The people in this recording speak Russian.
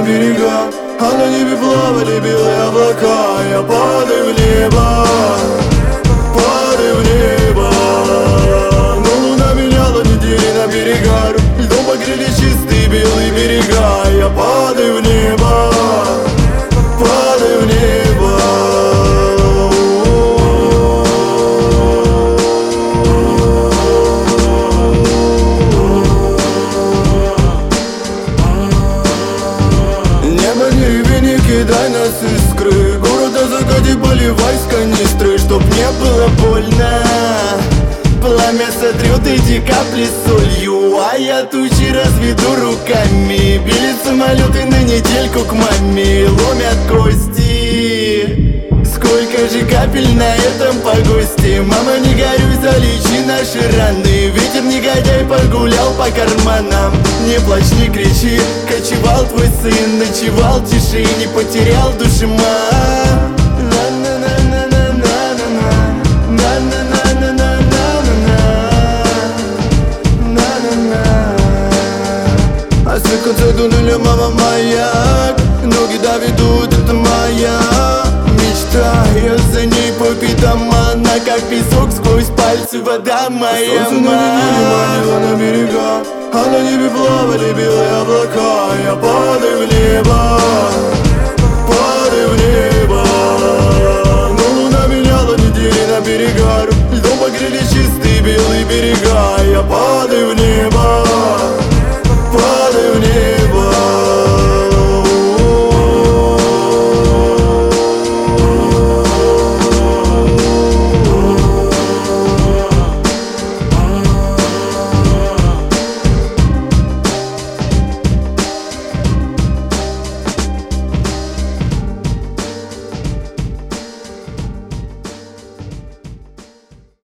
берега, а на небе плавали белые облака. Я падаю в небо, падаю в небо. Но луна меняла недели на берегах, льдом покрыли чистые белые берега. Я падаю в небо, падаю в небо. Небо, не реви, не кидай нас искры. Город на закате поливай с канистры, чтоб не было больно. Пламя сотрет эти капли солью, а я тучи разведу руками. Били самолеты на недельку к маме, ломят кости. Сколько же капель на этом погосте. Мама, не горюй, залечи наши раны. Ветер негодяй погулял по карманам. Не плачь, не кричи, кочевал твой сын. Ночевал в тиши, не потерял души, мам. А с конца туннеля, мама, маяк. Ноги доведут, это моя мечта. Я за ней по пятам, она как песок, сквозь пальцы вода моя. Солнце на неделе манило на берега, а на небе плавали белые